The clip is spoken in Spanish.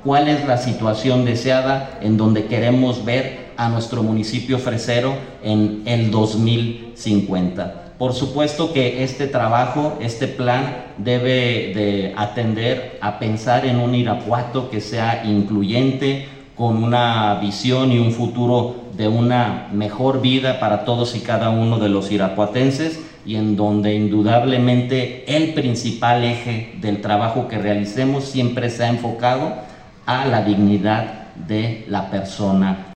cuál es la situación deseada en donde queremos ver a nuestro municipio fresero en el 2050. Por supuesto que este trabajo, este plan debe de atender a pensar en un Irapuato que sea incluyente, con una visión y un futuro de una mejor vida para todos y cada uno de los irapuatenses, y en donde indudablemente el principal eje del trabajo que realicemos siempre se ha enfocado a la dignidad de la persona.